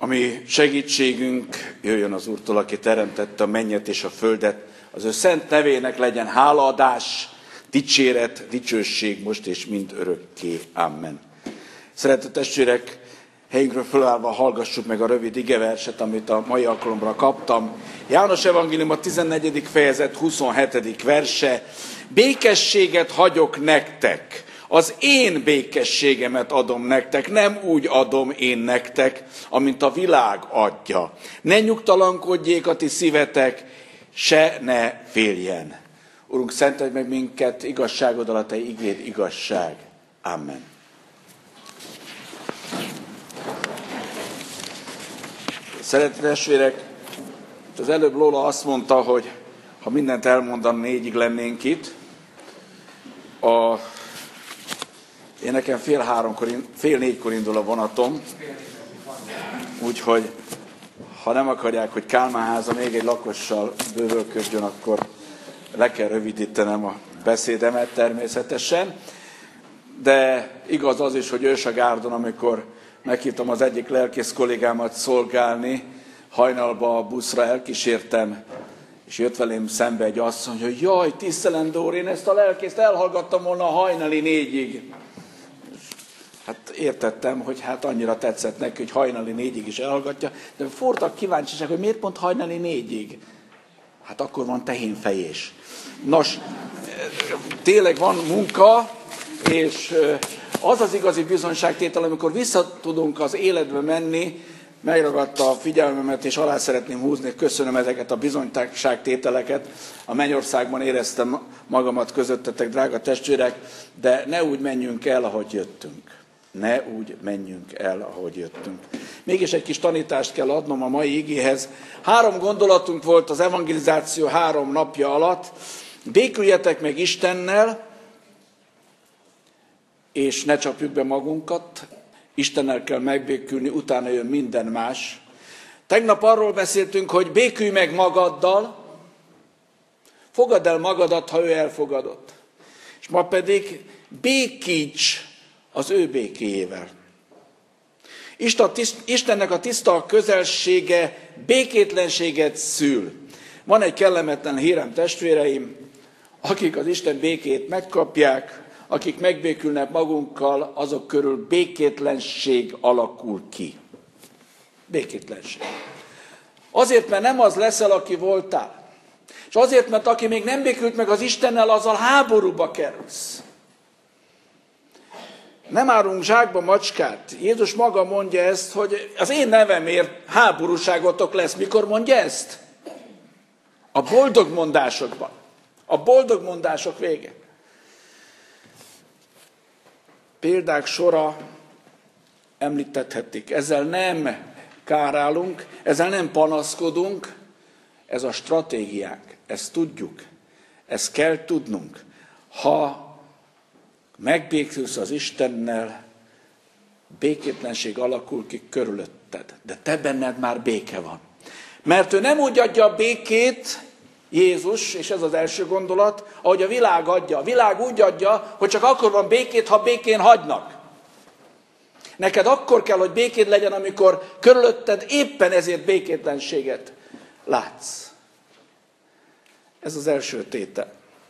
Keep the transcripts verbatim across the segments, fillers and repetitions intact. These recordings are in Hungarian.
Ami segítségünk jöjjön az Úrtól, aki teremtette a mennyet és a földet. Az ő szent nevének legyen hálaadás, dicséret, dicsőség most és mind örökké. Amen. Szeretett testvérek, helyünkről fölállva hallgassuk meg a rövid igeverset, amit a mai alkalomra kaptam. János evangélium a tizennegyedik fejezet huszonhetedik verse. Békességet hagyok nektek. Az én békességemet adom nektek, nem úgy adom én nektek, amint a világ adja. Ne nyugtalankodjék a ti szívetek, se ne féljen. Urunk, szentelj meg minket igazságoddal, a te igéd igazság. Amen. Szeretett testvérek, az előbb Lola azt mondta, hogy ha mindent elmondan, négyig lennénk itt. A Én nekem fél, háromkor, fél négykor indul a vonatom, úgyhogy ha nem akarják, hogy Kálmán-háza még egy lakossal bővölködjön, akkor le kell rövidítenem a beszédemet természetesen. De igaz az is, hogy Ősagárdon, amikor meghívtam az egyik lelkész kollégámat szolgálni, hajnalba a buszra elkísértem, és jött velém szembe egy asszony, hogy jaj, tisztelendő úr, én ezt a lelkészt elhallgattam volna a hajnali négyig. Hát értettem, hogy hát annyira tetszett neki, hogy hajnali négyig is elhallgatja, de fortak kíváncsiság, hogy miért pont hajnali négyig? Hát akkor van tehénfejés. Nos, tényleg van munka, és az az igazi bizonyságtétel, amikor vissza tudunk az életbe menni, megragadta a figyelmemet, és alá szeretném húzni, köszönöm ezeket a bizonyságtételeket. A Mennyországban éreztem magamat közöttetek, drága testvérek, de ne úgy menjünk el, ahogy jöttünk. Ne úgy menjünk el, ahogy jöttünk. Mégis egy kis tanítást kell adnom a mai igéhez. Három gondolatunk volt az evangelizáció három napja alatt. Béküljetek meg Istennel, és ne csapjuk be magunkat. Istennel kell megbékülni, utána jön minden más. Tegnap arról beszéltünk, hogy békülj meg magaddal, fogadd el magadat, ha ő elfogadott. És ma pedig békíts az ő békéjével. Istennek a tiszta közelsége békétlenséget szül. Van egy kellemetlen hírem, testvéreim, akik az Isten békét megkapják, akik megbékülnek magunkkal, azok körül békétlenség alakul ki. Békétlenség. Azért, mert nem az leszel, aki voltál. És azért, mert aki még nem békült meg az Istennel, azzal háborúba kerülsz. Nem árulunk zsákba macskát. Jézus maga mondja ezt, hogy az én nevemért háborúságotok lesz. Mikor mondja ezt? A boldog mondásokban. A boldog mondások vége. Példák sora említethetik. Ezzel nem kárálunk, ezzel nem panaszkodunk. Ez a stratégiánk. Ezt tudjuk. Ezt kell tudnunk. Ha megbékülsz az Istennel, békétlenség alakul ki körülötted. De te benned már béke van. Mert ő nem úgy adja a békét, Jézus, és ez az első gondolat, ahogy a világ adja. A világ úgy adja, hogy csak akkor van békét, ha békén hagynak. Neked akkor kell, hogy békéd legyen, amikor körülötted éppen ezért békétlenséget látsz. Ez az első tétel.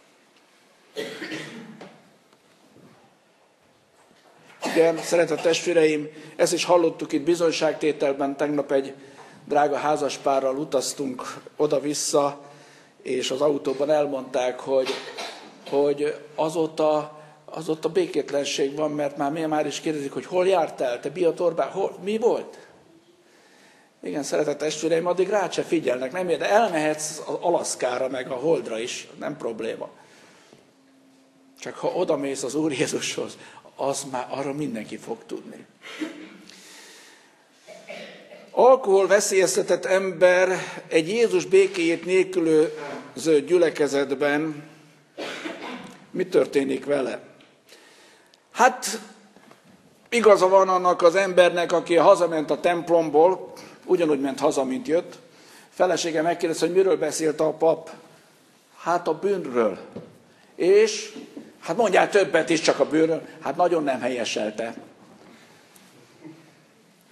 Igen, szeretett testvéreim, ezt is hallottuk itt bizonyságtételben, tegnap egy drága házaspárral utaztunk oda-vissza, és az autóban elmondták, hogy, hogy azóta, azóta békétlenség van, mert már mi már is kérdezik, hogy hol jártál, te Biatorbán, hol, mi volt? Igen, szeretett testvéreim, addig rá se figyelnek, nem ér, de elmehetsz az Alaszkára, meg a Holdra is, nem probléma. Csak ha odamész az Úr Jézushoz, az már arra mindenki fog tudni. Alkohol veszélyeztetett ember egy Jézus békéjét nélkülöző gyülekezetben mi történik vele? Hát igaza van annak az embernek, aki hazament a templomból, ugyanúgy ment haza, mint jött. Felesége megkérdezte, hogy miről beszélt a pap. Hát a bűnről. És hát mondjál többet is csak a bűnről. Hát nagyon nem helyeselte.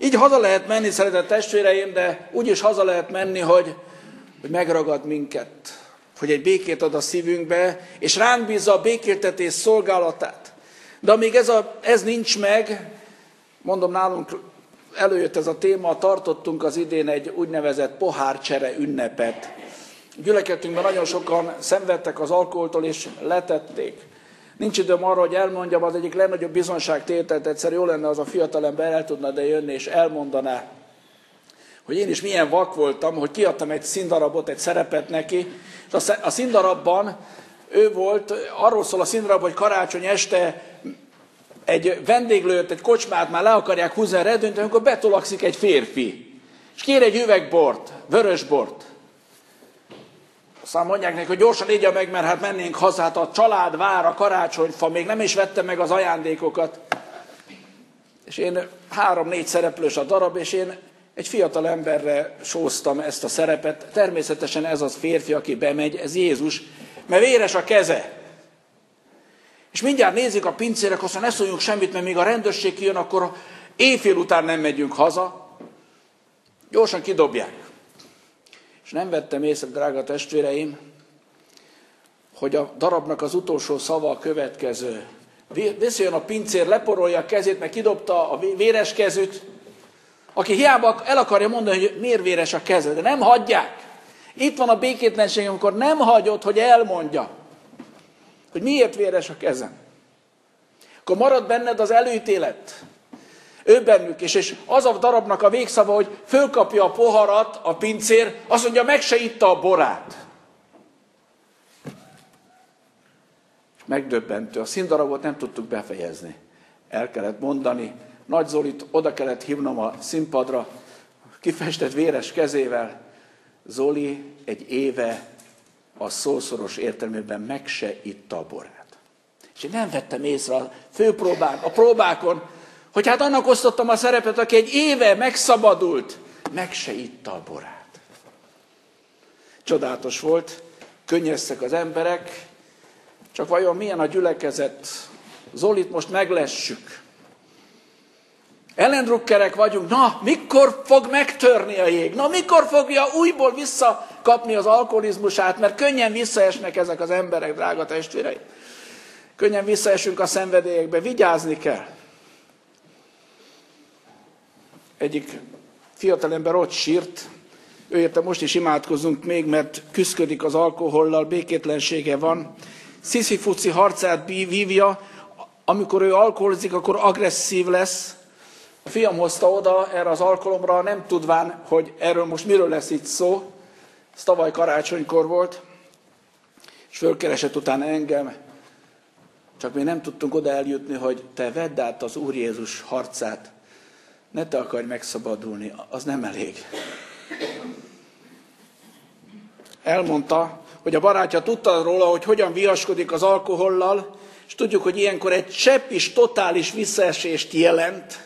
Így haza lehet menni, szeretett testvéreim, de úgy is haza lehet menni, hogy, hogy megragad minket, hogy egy békét ad a szívünkbe, és ránk bízza a békéltetés szolgálatát. De amíg ez, a, ez nincs meg, mondom, nálunk előjött ez a téma, tartottunk az idén egy úgynevezett pohárcsere ünnepet. Gyülekezetünkben nagyon sokan szenvedtek az alkoholtól, és letették. Nincs időm arra, hogy elmondjam, az egyik legnagyobb bizonságtételt, egyszer jó lenne, az a fiatalember el tudna de jönni, és elmondaná, hogy én is milyen vak voltam, hogy kiadtam egy színdarabot, egy szerepet neki, és a színdarabban ő volt, arról szól a színdarab, hogy karácsony este egy vendéglőt, egy kocsmát már le akarják húzni a redőnyt, amikor betolakszik egy férfi, és kér egy üveg bort, vörös bort. Aztán mondják neki, hogy gyorsan igya meg, mert hát mennénk haza, hát a család vár, a karácsonyfa, még nem is vettem meg az ajándékokat. És én három-négy szereplős a darab, és én egy fiatal emberre sóztam ezt a szerepet. Természetesen ez az férfi, aki bemegy, ez Jézus, mert véres a keze. És mindjárt nézik a pincérek, aztán ne szóljunk semmit, mert még a rendőrség kijön, akkor éjfél után nem megyünk haza. Gyorsan kidobják. És nem vettem észre, drága testvéreim, hogy a darabnak az utolsó szava a következő. Visszajön a pincér, leporolja a kezét, mert kidobta a véres kezűt, aki hiába el akarja mondani, hogy miért véres a keze, de nem hagyják. Itt van a békétlenség, amikor nem hagyod, hogy elmondja, hogy miért véres a kezem. Akkor marad benned az előítélet. Ő bennük is, és az a darabnak a végszava, hogy fölkapja a poharat a pincér, azt mondja, meg se itta a borát. Megdöbbentő. A színdarabot nem tudtuk befejezni. El kellett mondani. Nagy Zolit oda kellett hívnom a színpadra, kifestett véres kezével. Zoli egy éve a szószoros értelmében meg se itta a borát. És én nem vettem észre a főpróbán, a próbákon, hogy hát annak osztottam a szerepet, aki egy éve megszabadult, meg se itta a borát. Csodálatos volt, könnyeztek az emberek, csak vajon milyen a gyülekezet? Zolit most meglessük. Ellendrukkerek vagyunk, na, mikor fog megtörni a jég? Na, mikor fogja újból visszakapni az alkoholizmusát? Mert könnyen visszaesnek ezek az emberek, drága testvéreim. Könnyen visszaesünk a szenvedélyekbe, vigyázni kell. Egyik fiatalember ott sírt, ő érte most is imádkozunk még, mert küszködik az alkohollal, békétlensége van. Sziszifuci harcát vívja, amikor ő alkoholizik, akkor agresszív lesz. A fiam hozta oda erre az alkalomra, nem tudván, hogy erről most miről lesz itt szó. Ez tavaly karácsonykor volt, és fölkeresett utána engem. Csak mi nem tudtunk oda eljutni, hogy te vedd át az Úr Jézus harcát. Ne te akarj megszabadulni, az nem elég. Elmondta, hogy a barátja tudta róla, hogy hogyan viaskodik az alkohollal, és tudjuk, hogy ilyenkor egy csepp is totális visszaesést jelent.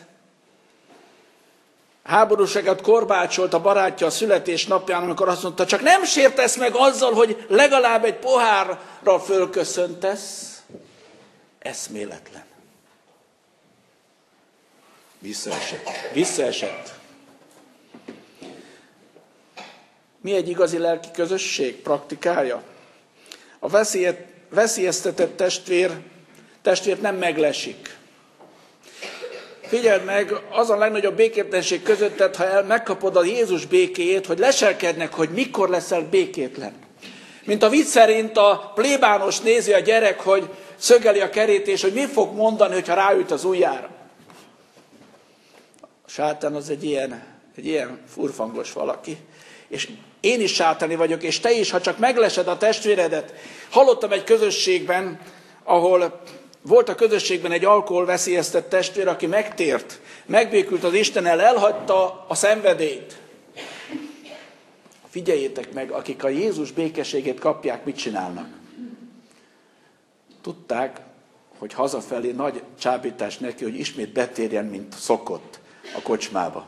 Háborúságot korbácsolt a barátja a születésnapján, amikor azt mondta, csak nem sértesz meg azzal, hogy legalább egy pohárra fölköszöntesz. Eszméletlen. Visszaesett. Visszaesett. Mi egy igazi lelki közösség praktikája? A veszélyeztetett testvér, testvért nem meglesik. Figyeld meg, az a legnagyobb békétlenség közötted, ha el megkapod a Jézus békéjét, hogy leselkednek, hogy mikor leszel békétlen. Mint a vicc szerint a plébános nézi a gyerek, hogy szögeli a kerítés, hogy mi fog mondani, hogyha ráüt az ujjára. A sátán az egy ilyen, egy ilyen furfangos valaki. És én is sátáni vagyok, és te is, ha csak meglesed a testvéredet. Hallottam egy közösségben, ahol volt a közösségben egy alkoholveszélyeztett testvér, aki megtért, megbékült az Istennel, elhagyta a szenvedélyt. Figyeljétek meg, akik a Jézus békességét kapják, mit csinálnak. Tudták, hogy hazafelé nagy csábítás neki, hogy ismét betérjen, mint szokott a kocsmába.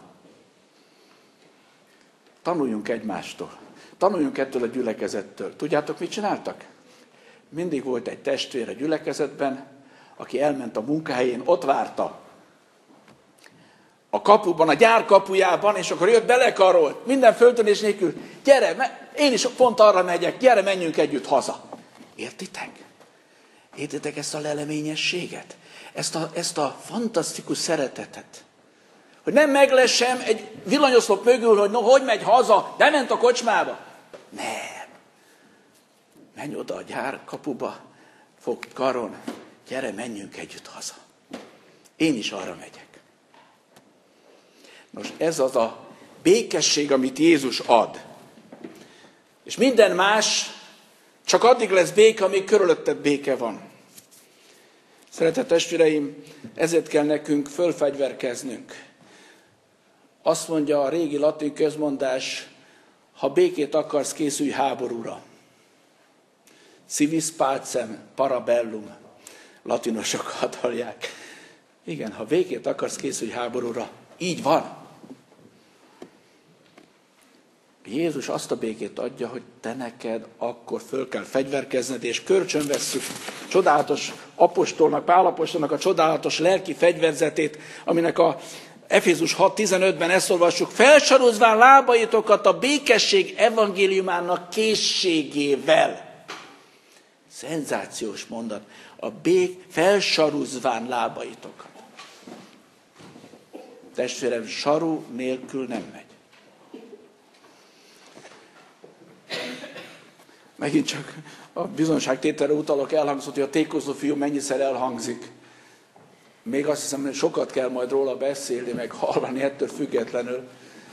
Tanuljunk egymástól. Tanuljunk ettől a gyülekezettől. Tudjátok, mit csináltak? Mindig volt egy testvér a gyülekezetben, aki elment a munkahelyén, ott várta a kapuban, a gyár kapujában, és akkor jött, belekarolt, minden föltönés nélkül, gyere, én is pont arra megyek, gyere, menjünk együtt haza. Értitek? Értitek ezt a leleményességet? Ezt a, ezt a fantasztikus szeretetet? Hogy nem meglessem egy villanyoszlop mögül, hogy no, hogy megy haza, nem ment a kocsmába. Nem. Menj oda a gyár kapuba, fogd karon, gyere, menjünk együtt haza. Én is arra megyek. Nos, ez az a békesség, amit Jézus ad. És minden más csak addig lesz béke, amíg körülötted béke van. Szeretett testvéreim, ezért kell nekünk fölfegyverkeznünk. Azt mondja a régi latin közmondás, ha békét akarsz, készülj háborúra. Civis pacem, parabellum, latinosok hadalják. Igen, ha békét akarsz, készülj háborúra. Így van. Jézus azt a békét adja, hogy te neked akkor föl kell fegyverkezned, és kölcsönvesszük csodálatos apostolnak, Pál apostolnak a csodálatos lelki fegyverzetét, aminek a Efézus hat tizenötben ezt olvassuk, felsarozván lábaitokat a békesség evangéliumának készségével. Szenzációs mondat. A bék felsaruzván lábaitokat. Testvérem, saru nélkül nem megy. Megint csak a bizonyságtételre utalok, elhangzott, hogy a tékozó fiú mennyiszer elhangzik. Még azt hiszem, hogy sokat kell majd róla beszélni, meg hallani ettől függetlenül.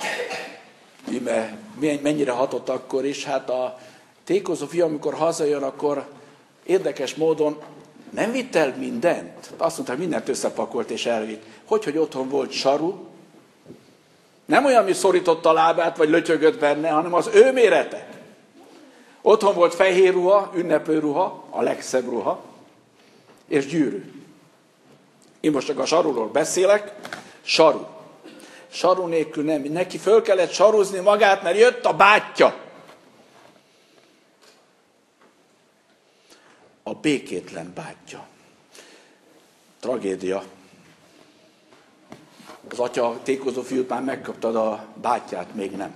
Íme mennyire hatott akkor is. Hát a tékozó fiú, amikor hazajön, akkor érdekes módon nem vitt el mindent. Azt mondta, hogy mindent összepakolt és elvitt. Hogy, hogy otthon volt saru. Nem olyan, ami szorította a lábát, vagy lötyögött benne, hanem az ő mérete. Otthon volt fehér ruha, ünnepő ruha, a legszebb ruha, és gyűrű. Én most csak a saruról beszélek, saru. Saru nélkül nem. Neki föl kellett saruzni magát, mert jött a bátyja. A békétlen bátyja. Tragédia. Az atya tékozó fiút már megkaptad, a bátyját még nem.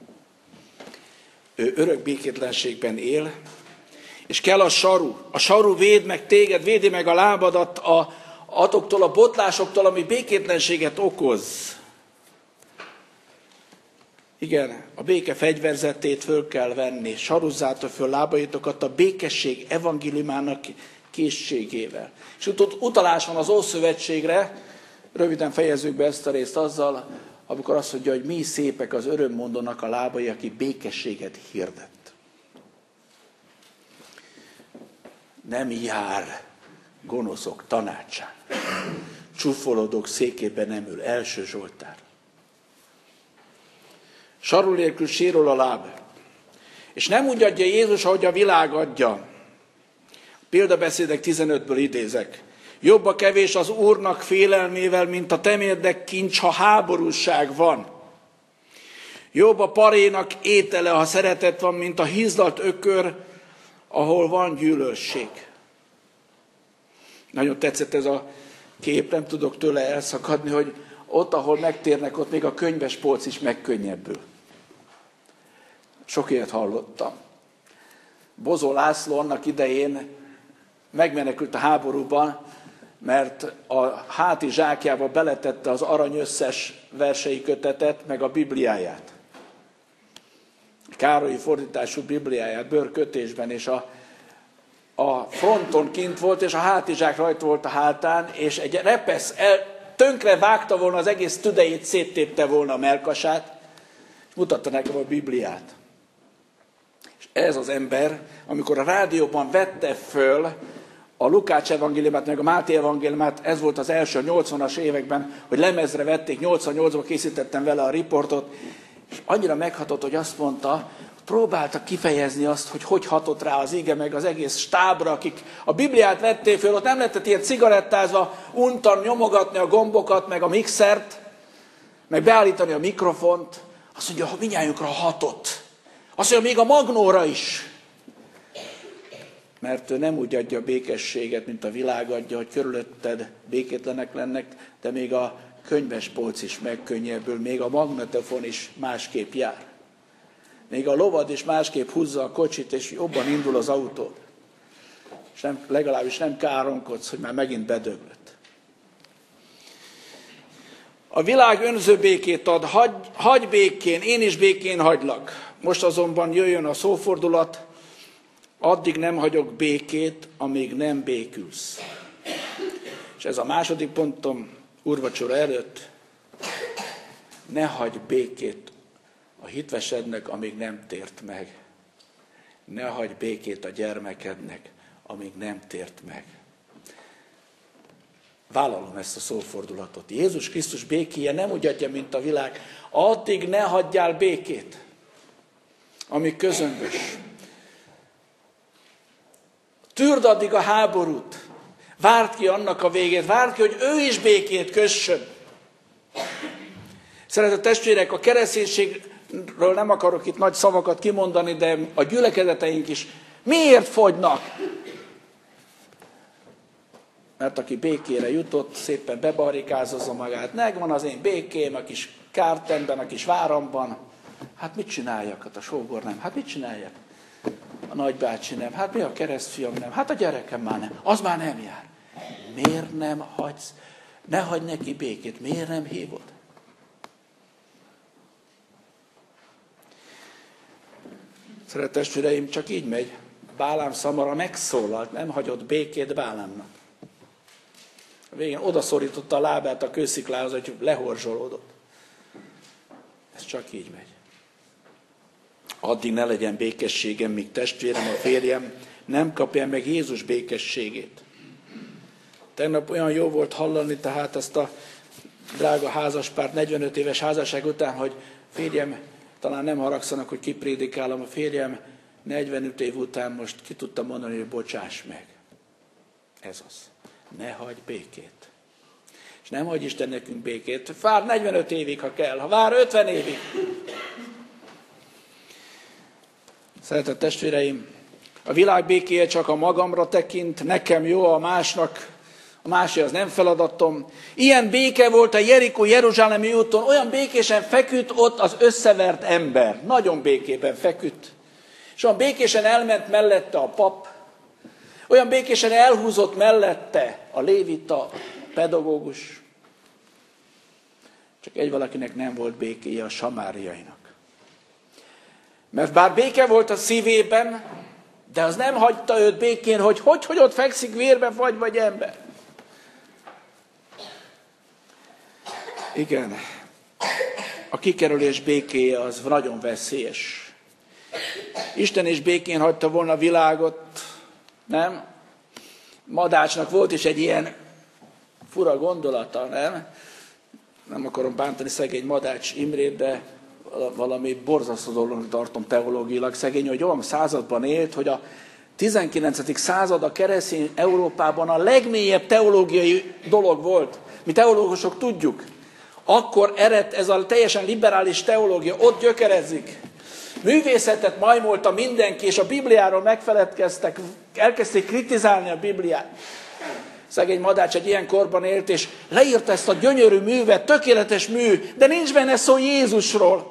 Ő örök békétlenségben él, és kell a saru. A saru véd meg téged, védi meg a lábadat a, atoktól, a botlásoktól, ami békétlenséget okoz. Igen, a béke fegyverzetét föl kell venni, saruzzátok föl lábaitokat a békesség evangéliumának készségével. És ut- utalás van az Ószövetségre, röviden fejezzük be ezt a részt azzal, amikor azt mondja, hogy mi szépek az örömmondónak a lábai, aki békességet hirdet. Nem jár gonoszok tanácsán. Csúfolódók székében nem ül. Első Zsoltár. Saru nélkül sérül a láb. És nem úgy adja Jézus, ahogy a világ adja. Példabeszédek tizenötből idézek. Jobb a kevés az Úrnak félelmével, mint a temérdek kincs, ha háborúság van. Jobb a parénak étele, ha szeretet van, mint a hízlalt ökör, ahol van gyűlölség. Nagyon tetszett ez a kép, nem tudok tőle elszakadni, hogy ott, ahol megtérnek, ott még a könyvespolc is megkönnyebbül. Sok ilyet hallottam. Bozó László annak idején megmenekült a háborúban, mert a háti zsákjába beletette az aranyösszes versei kötetet, meg a Bibliáját. Károlyi fordítású Bibliáját, bőrkötésben, és a, a fronton kint volt, és a hátizsák rajta volt a hátán, és egy repesz el, tönkre vágta volna az egész tüdejét, széttépte volna a melkasát, és mutatta nekem a Bibliát. És ez az ember, amikor a rádióban vette föl a Lukács evangéliumát, meg a Máté evangéliumát, ez volt az első a nyolcvanas években, hogy lemezre vették, nyolcvannyolcban készítettem vele a riportot, és annyira meghatott, hogy azt mondta, próbálta kifejezni azt, hogy hogy hatott rá az ige, meg az egész stábra, akik a Bibliát vették föl, ott nem lehetett ilyen cigarettázva, untan nyomogatni a gombokat, meg a mixert, meg beállítani a mikrofont. Azt mondja, hogy mindnyájukra hatott. Azt mondja, még a magnóra is. Mert ő nem úgy adja a békességet, mint a világ adja, hogy körülötted békétlenek lennek, de még a könyvespolc is megkönnyebbül, még a magnetofon is másképp jár. Még a lovad is másképp húzza a kocsit, és jobban indul az autó. És nem, legalábbis nem káromkodsz, hogy már megint bedöglött. A világ önző békét ad, hagy, hagy békén, én is békén hagylak. Most azonban jöjjön a szófordulat, addig nem hagyok békét, amíg nem békülsz. És ez a második pontom úrvacsora előtt. Ne hagyj békét a hitvesednek, amíg nem tért meg. Ne hagyj békét a gyermekednek, amíg nem tért meg. Vállalom ezt a szófordulatot. Jézus Krisztus békéje nem úgy adja, mint a világ. Addig ne hagyjál békét, amíg közömbös. Tűrd addig a háborút. Várd ki annak a végét. Várd ki, hogy ő is békét kössön. Szeretett testvérek, a kereszténységről nem akarok itt nagy szavakat kimondani, de a gyülekezeteink is miért fogynak? Mert aki békére jutott, szépen bebarrikázozza magát. Megvan az én békém, a kis kártenben, a kis váramban. Hát mit csináljak? Hát a sógor nem. Hát mit csináljak? A nagybácsi nem. Hát mi a keresztfiam nem? Hát a gyerekem már nem. Az már nem jár. Miért nem hagysz? Ne hagyj neki békét. Miért nem hívod? Szeretett testvéreim, csak így megy. Bálám szamara megszólalt, nem hagyott békét Bálámnak. A végén odaszorította a lábát a kősziklához, hogy lehorzsolódott. Ez csak így megy. Addig ne legyen békességem, míg testvérem, a férjem nem kapja meg Jézus békességét. Tegnap olyan jó volt hallani tehát ezt a drága házaspárt negyvenöt éves házasság után, hogy férjem, talán nem haragszanak, hogy kiprédikálom, a férjem negyvenöt év után most ki tudta mondani, hogy bocsáss meg. Ez az. Ne hagyj békét. És nem hagyj Isten nekünk békét. Vár negyvenöt évig, ha kell. Ha vár ötven évig. Szeretett testvéreim, a világ békéje csak a magamra tekint, nekem jó, a másnak, a másé az nem feladatom. Ilyen béke volt a Jerikó-Jeruzsálemi úton, olyan békésen feküdt ott az összevert ember. Nagyon békében feküdt. És olyan békésen elment mellette a pap, olyan békésen elhúzott mellette a lévita, pedagógus. Csak egy valakinek nem volt békéje, a samáriainak. Mert bár béke volt a szívében, de az nem hagyta őt békén, hogy hogy, hogy ott fekszik vérbe fagy vagy ember. Igen, a kikerülés békéje az nagyon veszélyes. Isten is békén hagyta volna a világot, nem? Madácsnak volt is egy ilyen fura gondolata, nem? Nem akarom bántani szegény Madács Imrét, de valami borzasztó dolognak tartom teológiailag. Szegény, hogy olyan században élt, hogy a tizenkilencedik század a keresztény Európában a legmélyebb teológiai dolog volt. Mi teológusok tudjuk. Akkor eredt ez a teljesen liberális teológia, ott gyökerezik. Művészetet majmolta mindenki, és a Bibliáról megfeledkeztek, elkezdték kritizálni a Bibliát. Szegény Madács egy ilyen korban élt, és leírta ezt a gyönyörű művet, tökéletes mű, de nincs benne szó Jézusról.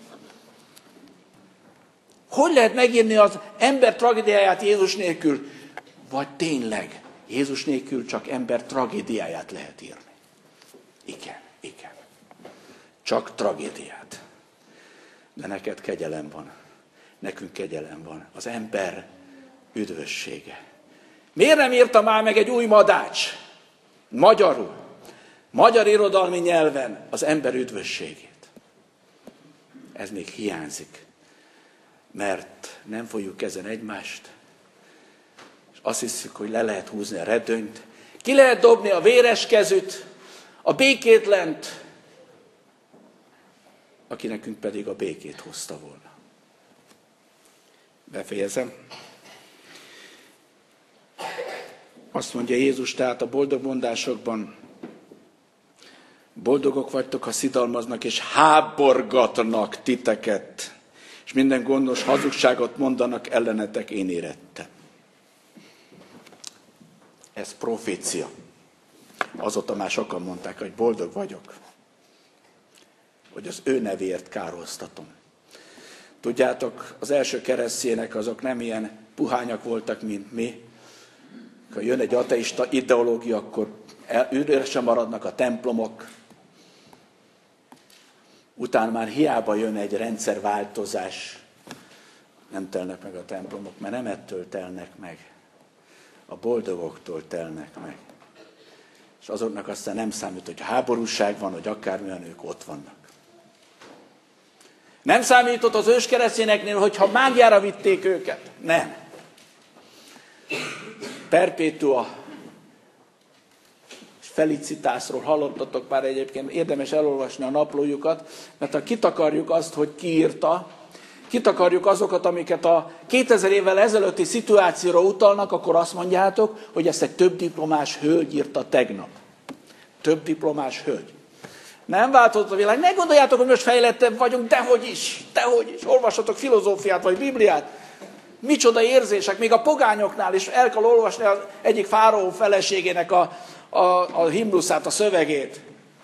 Hogy lehet megírni az ember tragédiáját Jézus nélkül? Vagy tényleg Jézus nélkül csak ember tragédiáját lehet írni? Igen, igen. Csak tragédiát. De neked kegyelem van. Nekünk kegyelem van. Az ember üdvössége. Miért nem írta már meg egy új Madács? Magyarul. Magyar irodalmi nyelven az ember üdvösségét. Ez még hiányzik. Mert nem fogjuk ezen egymást. És azt hiszük, hogy le lehet húzni a redőnyt. Ki lehet dobni a véres kezüt, a békétlent, aki nekünk pedig a békét hozta volna. Befejezem. Azt mondja Jézus tehát a boldog mondásokban, boldogok vagytok, ha szidalmaznak és háborgatnak titeket, és minden gondos hazugságot mondanak ellenetek, én érettem. Ez profécia. Azóta már sokan mondták, hogy boldog vagyok, hogy az ő nevéért kárhoztatom. Tudjátok, az első keresztjének azok nem ilyen puhányak voltak, mint mi. Ha jön egy ateista ideológia, akkor üresen maradnak a templomok. Utána már hiába jön egy rendszerváltozás, nem telnek meg a templomok, mert nem ettől telnek meg. A boldogoktól telnek meg. És azoknak aztán nem számít, hogy háborúság van, hogy akármilyen, ők ott vannak. Nem számított az őskeresztényeknél, hogyha mágiára vitték őket. Nem. Perpétua és Felicitasról hallottatok már egyébként, érdemes elolvasni a naplójukat, mert ha kitakarjuk azt, hogy ki írta, kitakarjuk azokat, amiket a kétezer évvel ezelőtti szituációra utalnak, akkor azt mondjátok, hogy ezt egy több diplomás hölgy írta tegnap. Több diplomás hölgy. Nem változott a világ. Ne gondoljátok, hogy most fejlettebb vagyunk, dehogy is, dehogy is. Olvassatok filozófiát vagy Bibliát. Micsoda érzések, még a pogányoknál is el kell olvasni az egyik fáraó feleségének a, a, a himnuszát, a szövegét.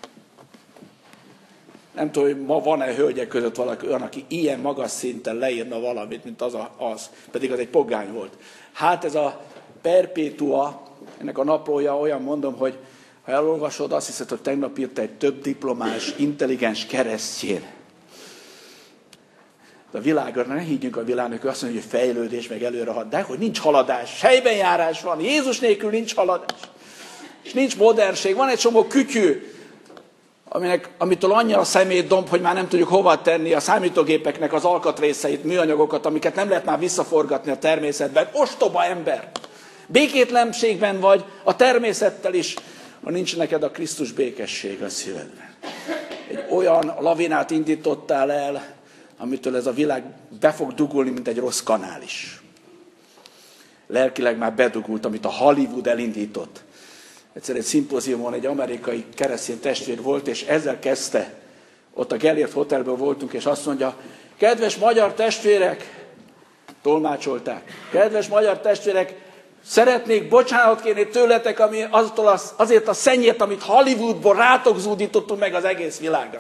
Nem tudom, hogy ma van-e hölgyek között valaki olyan, aki ilyen magas szinten leírna valamit, mint az, a, az. Pedig az egy pogány volt. Hát ez a Perpétua, ennek a naplója olyan, mondom, hogy ha elolvasod, azt hiszed, hogy tegnap írt egy több diplomás, intelligens keresztjén. De a világra, ne higgyünk a világnak, hogy azt mondja, hogy fejlődés, meg előre hat, de hogy nincs haladás, helybenjárás van, Jézus nélkül nincs haladás. És nincs modernség, van egy csomó kütyű, aminek, amitől annyira a szemét domb, hogy már nem tudjuk hova tenni a számítógépeknek az alkatrészeit, műanyagokat, amiket nem lehet már visszaforgatni a természetben. Ostoba ember! Békétlenségben vagy a természettel is, ha nincs neked a Krisztus békesség a szívedben. Egy olyan lavinát indítottál el, amitől ez a világ be fog dugulni, mint egy rossz kanál is. Lelkileg már bedugult, amit a Hollywood elindított. Egyszer egy szimpóziumon egy amerikai keresztény testvér volt, és ezzel kezdte. Ott a Gellért Hotelben voltunk, és azt mondja, kedves magyar testvérek, tolmácsolták, kedves magyar testvérek, szeretnék bocsánat kérni tőletek, ami aztól azért a szennyét, amit Hollywoodból rátok zúdítottunk meg az egész világra.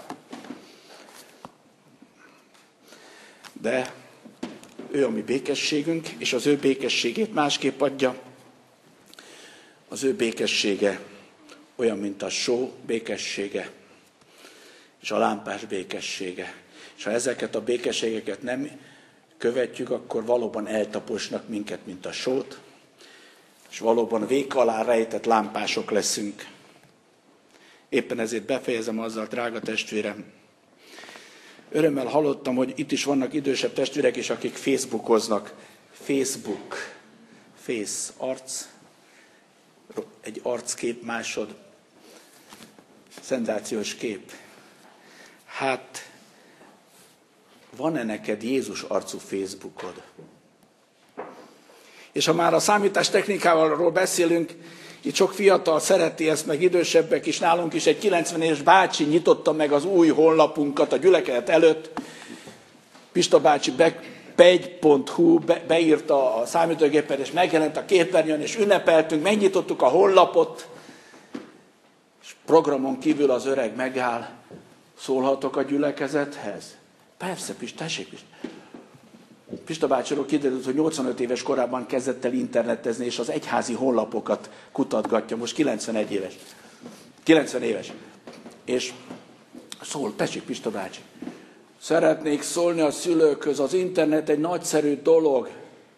De ő a mi békességünk, és az ő békességét másképp adja. Az ő békessége olyan, mint a só békessége, és a lámpás békessége. És ha ezeket a békességeket nem követjük, akkor valóban eltaposnak minket, mint a sót, és valóban vék alá rejtett lámpások leszünk. Éppen ezért befejezem azzal, drága testvérem. Örömmel hallottam, hogy itt is vannak idősebb testvérek is, akik Facebookoznak. Facebook, face, arc, egy arckép, másod, szenzációs kép. Hát, van-e neked Jézus arcú Facebookod? És ha már a számítás technikával beszélünk, itt sok fiatal szereti ezt, meg idősebbek is, nálunk is egy kilencven éves bácsi nyitotta meg az új honlapunkat a gyülekezet előtt. Pista bácsi pegy pont hu be, beírta a számítógépet, és megjelent a képernyőn, és ünnepeltünk, megnyitottuk a honlapot, és programon kívül az öreg megáll, szólhatok a gyülekezethez? Persze, Pista, tessék, Pista. Pista bácsiról kiderült, hogy nyolcvanöt éves korában kezdett el internetezni, és az egyházi honlapokat kutatgatja, most kilencvenegy éves. kilencven éves. És szól, tessék, Pista bácsi. Szeretnék szólni a szülőkhöz, az internet egy nagyszerű dolog,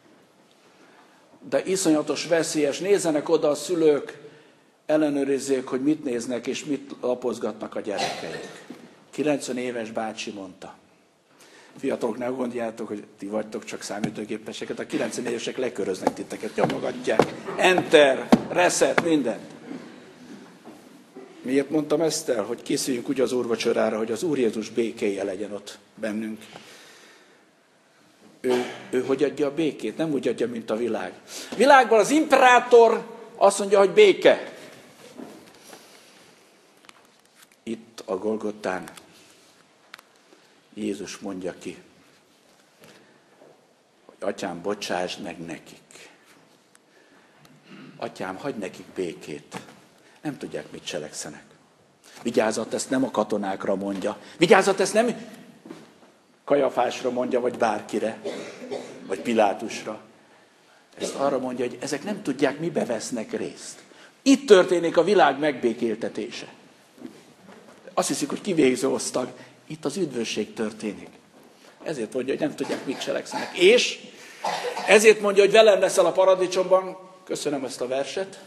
de iszonyatos veszélyes. Nézzenek oda a szülők, ellenőrizzék, hogy mit néznek, és mit lapozgatnak a gyerekeik. kilencven éves bácsi mondta. Fiatalok, ne gondoljátok, hogy ti vagytok csak számítógépeseket, a kilencven évesek leköröznek titeket, nyomogatják. Enter, reset, mindent. Miért mondtam ezt el? Hogy készüljünk úgy az úrvacsorára, hogy az Úr Jézus békéje legyen ott bennünk. Ő, ő hogy adja a békét? Nem úgy adja, mint a világ. A világban az imperátor azt mondja, hogy béke. Itt a Golgottán Jézus mondja ki, hogy Atyám, bocsásd meg nekik. Atyám, hagyj nekik békét. nem tudják, mit cselekszenek. Vigyázat, ezt nem a katonákra mondja. Vigyázat, ezt nem Kajafásra mondja, vagy bárkire, vagy Pilátusra. Ezt arra mondja, hogy ezek nem tudják, mibe vesznek részt. Itt történik a világ megbékéltetése. Azt hiszik, hogy kivégző osztag. Itt az üdvösség történik. Ezért mondja, hogy nem tudják, mit cselekszenek. És ezért mondja, hogy velem leszel a paradicsomban. Köszönöm ezt a verset.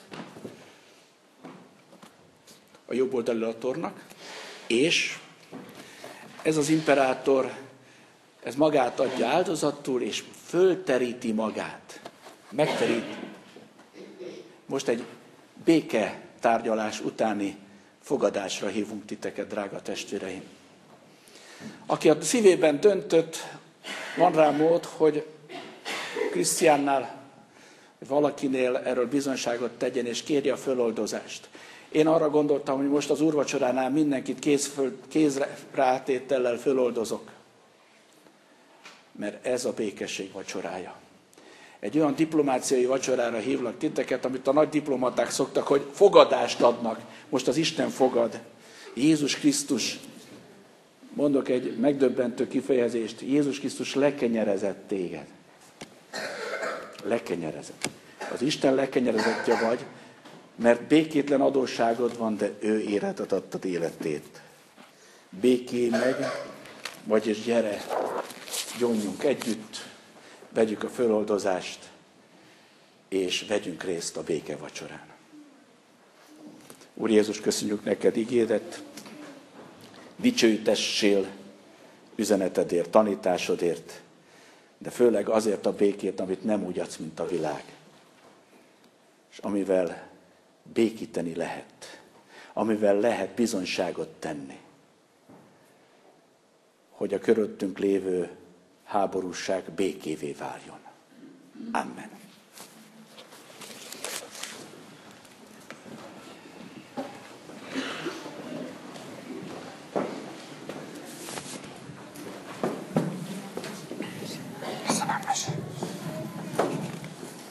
A jobb oldali a tornak. És ez az imperátor, ez magát adja áldozatul, és fölteríti magát. Megterít. Most egy béke tárgyalás utáni fogadásra hívunk titeket, drága testvéreim. Aki a szívében döntött, van rá mód, hogy Krisztiánnál, valakinél erről bizonyságot tegyen, és kérje a föloldozást. Én arra gondoltam, hogy most az úrvacsoránál mindenkit kézföl, kézre rátétellel föloldozok. Mert ez a békesség vacsorája. Egy olyan diplomáciai vacsorára hívlak titeket, amit a nagy diplomaták szoktak, hogy fogadást adnak. Most az Isten fogad. Jézus Krisztus, mondok egy megdöbbentő kifejezést, Jézus Krisztus lekenyerezett téged. Lekenyerezett. Az Isten lekenyerezettje vagy, mert békétlen adósságod van, de ő életet adtad életét. Béké meg, vagyis gyere, gyónjunk együtt, vegyük a föloldozást, és vegyünk részt a béke vacsorán. Úr Jézus, köszönjük neked igédet, dicsőítessél üzenetedért, tanításodért, de főleg azért a békét, amit nem úgy adsz, mint a világ, és amivel békíteni lehet, amivel lehet bizonyságot tenni, hogy a körülöttünk lévő háborúság békévé váljon. Amen.